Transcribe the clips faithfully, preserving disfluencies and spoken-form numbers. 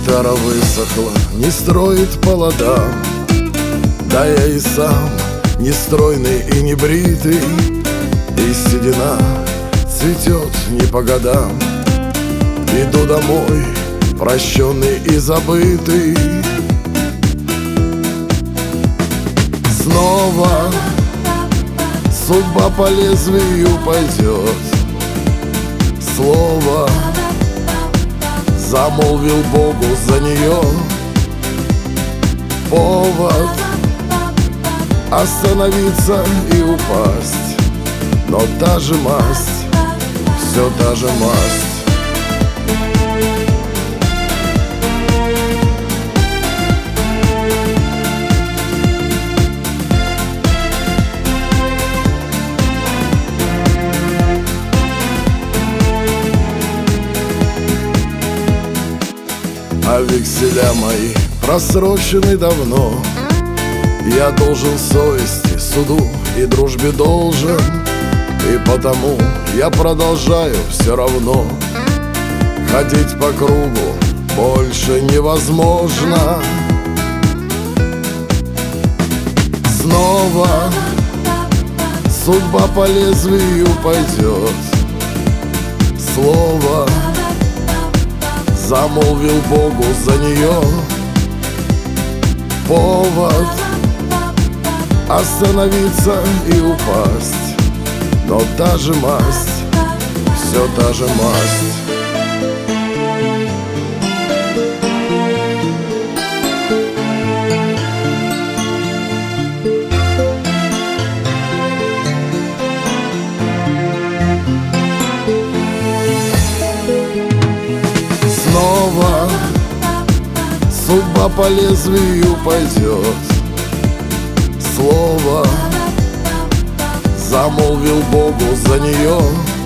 Гитара высохла, не строит по ладам. Да я и сам не стройный и не бритый, и седина цветет не по годам. Иду домой, прощенный и забытый. Снова судьба по лезвию пойдет. Слово замолвил Богу за нее. Повод остановиться и упасть, но та же масть, все та же масть. А векселя мои просрочены давно. Я должен совести, суду и дружбе должен, и потому я продолжаю все равно. Ходить по кругу больше невозможно. Снова судьба по лезвию пойдет. Слово замолвил Богу за нее. Повод остановиться и упасть, но та же масть, все та же масть. Снова судьба по лезвию пойдет. Слово замолвил Богу за нее.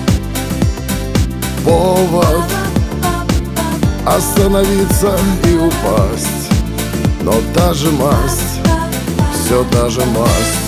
Повод остановиться и упасть, но та же масть, все та же масть.